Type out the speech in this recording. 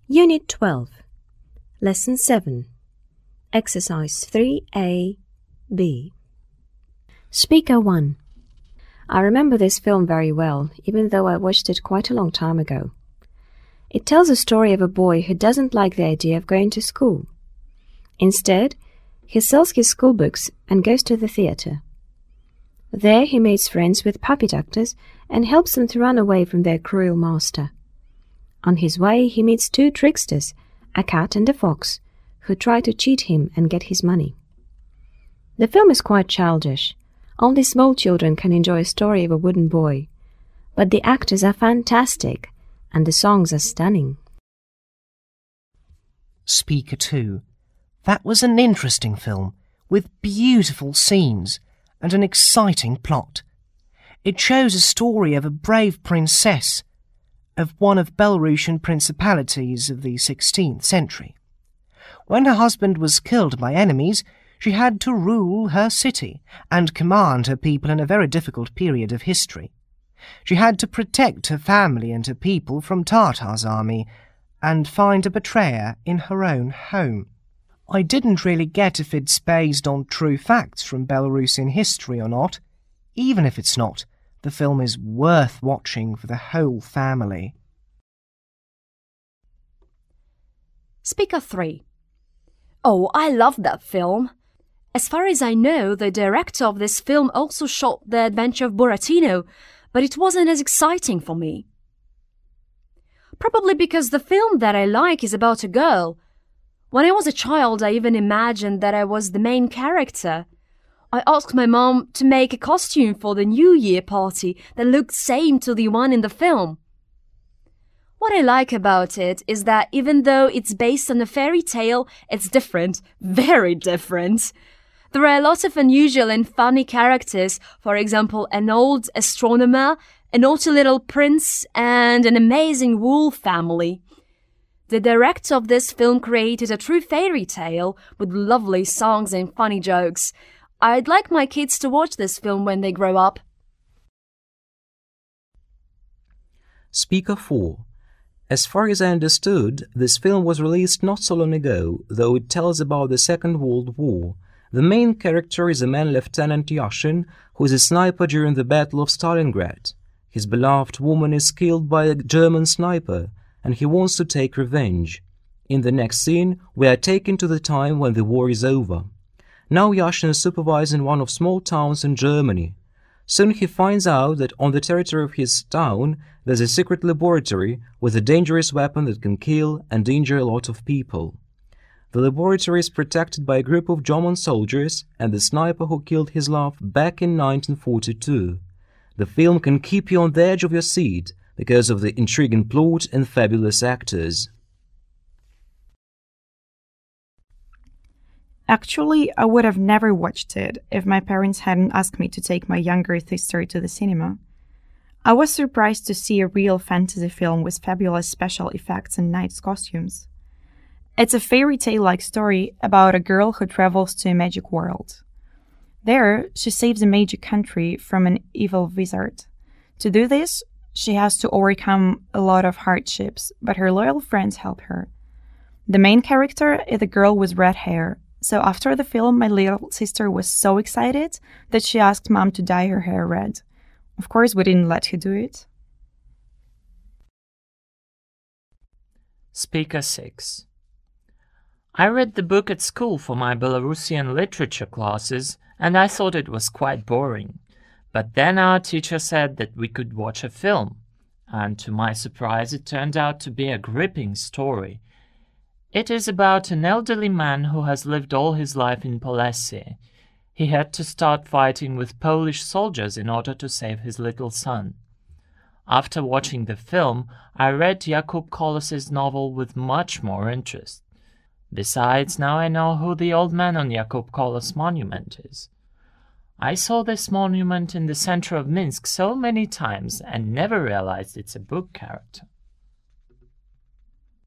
Unit 12, Lesson 7, Exercise 3A, B. Speaker 1. I remember this film very well, even though I watched it quite a long time ago. It tells a story of a boy who doesn't like the idea of going to school. Instead, he sells his school books and goes to the theatre. There he makes friends with puppet actors and helps them to run away from their cruel master. On his way, he meets two tricksters, a cat and a fox, who try to cheat him and get his money. The film is quite childish. Only small children can enjoy a story of a wooden boy. But the actors are fantastic, and the songs are stunning. Speaker 2. That was an interesting film, with beautiful scenes and an exciting plot. It shows a story of a brave princess of one of Belarusian principalities of the 16th century. When her husband was killed by enemies, she had to rule her city and command her people in a very difficult period of history. She had to protect her family and her people from Tartar's army and find a betrayer in her own home. I didn't really get if it's based on true facts from Belarusian history or not. Even if it's not, the film is worth watching for the whole family. Speaker 3. Oh, I love that film. As far as I know, the director of this film also shot The Adventure of Buratino, but it wasn't as exciting for me. Probably because the film that I like is about a girl. When I was a child, I even imagined that I was the main character. I asked my mom to make a costume for the New Year party that looked same to the one in the film. What I like about it is that even though it's based on a fairy tale, it's different, very different. There are a lot of unusual and funny characters, for example, an old astronomer, a naughty little prince, and an amazing wool family. The director of this film created a true fairy tale with lovely songs and funny jokes. I'd like my kids to watch this film when they grow up. Speaker 4. As far as I understood, this film was released not so long ago, though it tells about the Second World War. The main character is a man Lieutenant Yashin, who is a sniper during the Battle of Stalingrad. His beloved woman is killed by a German sniper, and he wants to take revenge. In the next scene, we are taken to the time when the war is over. Now Yashin is supervising one of small towns in Germany. Soon he finds out that on the territory of his town there's a secret laboratory with a dangerous weapon that can kill and injure a lot of people. The laboratory is protected by a group of German soldiers and the sniper who killed his love back in 1942. The film can keep you on the edge of your seat because of the intriguing plot and fabulous actors. Actually, I would have never watched it if my parents hadn't asked me to take my younger sister to the cinema. I was surprised to see a real fantasy film with fabulous special effects and nice costumes. It's a fairy tale-like story about a girl who travels to a magic world. There, she saves a magic country from an evil wizard. To do this, she has to overcome a lot of hardships, but her loyal friends help her. The main character is a girl with red hair. So after the film, my little sister was so excited that she asked Mom to dye her hair red. Of course, we didn't let her do it. Speaker 6. I read the book at school for my Belarusian literature classes, and I thought it was quite boring. But then our teacher said that we could watch a film, and to my surprise it turned out to be a gripping story. It is about an elderly man who has lived all his life in Polessie. He had to start fighting with Polish soldiers in order to save his little son. After watching the film, I read Jakub Kolos's novel with much more interest. Besides, now I know who the old man on Jakub Kolos monument is. I saw this monument in the center of Minsk so many times and never realized it's a book character.